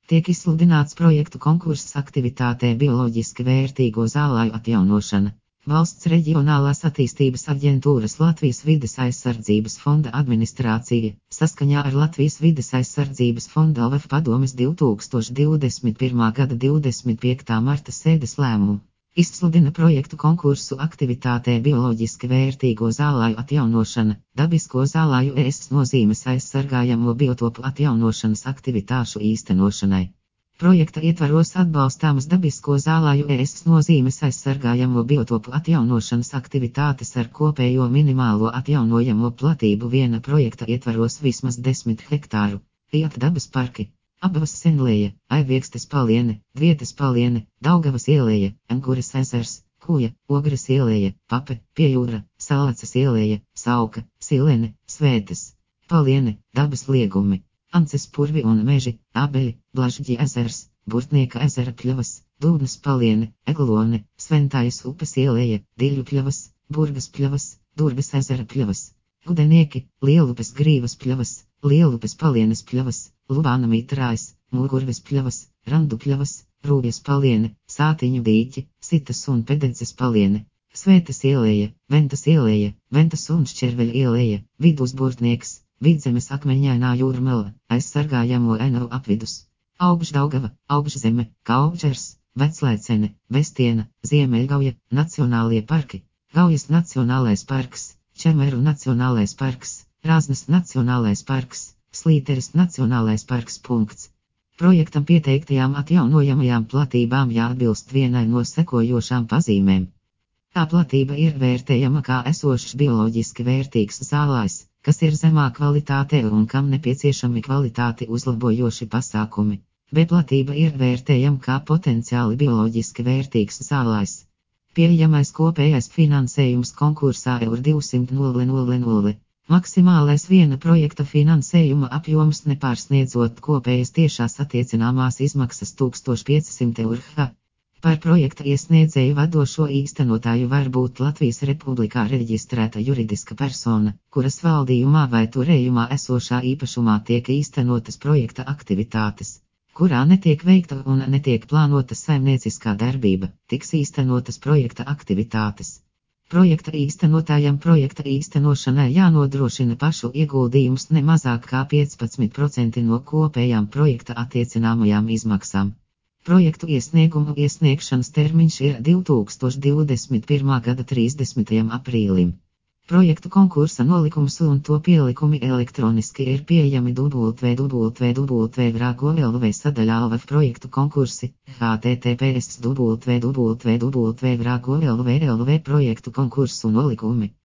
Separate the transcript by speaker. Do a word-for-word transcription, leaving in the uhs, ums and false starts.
Speaker 1: Tiek izsludināts projektu konkurss aktivitātē bioloģiski vērtīgo zālāju atjaunošana. Valsts reģionālās attīstības aģentūras Latvijas vides aizsardzības fonda administrācija, saskaņā ar Latvijas vides aizsardzības fonda O V F padomes divi tūkstoši divdesmit pirmā gada divdesmit piektā marta sēdes lēmumu, izsludina projektu konkursu aktivitātē bioloģiski vērtīgo zālāju atjaunošana, dabisko zālāju ēs nozīmes aizsargājamo biotopu atjaunošanas aktivitāšu īstenošanai. Projekta ietvaros atbalstāmas dabisko zālāju ēs nozīmes aizsargājamo biotopu atjaunošanas aktivitātes ar kopējo minimālo atjaunojamo platību viena projekta ietvaros vismaz desmit hektāru, Ieta dabas parki, Abavas senlēja, Aiviekstes paliene, Dvietes paliene, Daugavas ielēja, Angures ezers, Kuja, Ogres ielēja, Pape, Piejūra, Salacas ielēja, Sauka, Silene, Svētes, paliene, dabas liegumi. Ances purvi un meži, Abeļi, Blažģi ezers, Burtnieka ezera pļavas, Dūdnes paliene, Eglone, Sventājas upes ielēja, Diļu pļavas, Burgas pļavas, Durgas ezera pļavas, Gudenieki, Lielupes grīvas pļavas, Lielupes palienes pļavas, Lubāna mitrājas, Mūgurves pļavas, Randu pļavas, Rūvjas paliene, Sātiņu dīķi, Sitas un Pededzes paliene, Svētes ielēja, Ventas ielēja, Ventas un Šķerveļa ielēja, Vidus Burtnieks, Vidzemes akmeņainā jūrmela, aizsargājamo ēnu apvidus, Augšdaugava, Augšzeme, Kaugžers, Veclaicene, Vestiena, Ziemeļgauja, Nacionālie parki, Gaujas Nacionālais parks, Čemeru Nacionālais parks, Rāznas Nacionālais parks, Slīteres Nacionālais parks. Punkts. Projektam pieteiktajām atjaunojamajām platībām jāatbilst vienai no sekojošām pazīmēm. Tā platība ir vērtējama kā esošs bioloģiski vērtīgs zālājs, kas ir zemā kvalitātē un kam nepieciešami kvalitāti uzlabojoši pasākumi. B platība ir vērtējama kā potenciāli bioloģiski vērtīgs zālājs. Pieejamais kopējais finansējums konkursā E U R divsimt tūkstoši. Maksimālais viena projekta finansējuma apjoms nepārsniedzot kopējas tiešās attiecināmās izmaksas tūkstoš piecsimt eiro. Par projekta iesniedzēju vadošo īstenotāju var būt Latvijas Republikā reģistrēta juridiska persona, kuras valdījumā vai turējumā esošā īpašumā tiek īstenotas projekta aktivitātes, kurā netiek veikta un netiek plānota saimnieciskā darbība, tiks īstenotas projekta aktivitātes. Projekta īstenotājam projekta īstenošanai jānodrošina pašu ieguldījums ne mazāk kā piecpadsmit procenti no kopējām projekta attiecināmajām izmaksām. Projektu iesniegumu iesniegšanas termiņš ir divi tūkstoši divdesmit pirmā gada trīsdesmitajam aprīlim. Projektu konkursa nolikums un to pielikumi elektroniski ir pieejami w w w punkt vrāgo.lv sadaļā O V F projektu konkursi, h t t p s w w w punkt vrāgo punkt l v projektu konkursu nolikumi.